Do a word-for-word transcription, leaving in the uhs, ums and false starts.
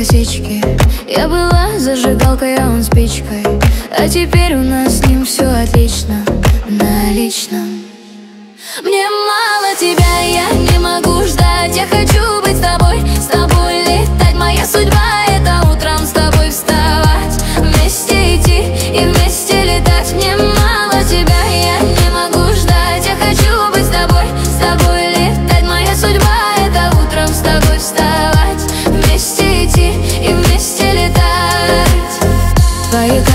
косички. Я была зажигалкой, а он спичкой, а теперь у нас с ним все отлично, на личном. Мне мало тебя, я не могу ждать. Я хочу быть с тобой, с тобой летать. Моя судьба — это утром с тобой вставать, вместе идти и вместе летать. Мне мало тебя, я не могу ждать. Я хочу быть с тобой, с тобой летать. Моя судьба — это утром с тобой вставать, вместе идти и вместе летать. Твои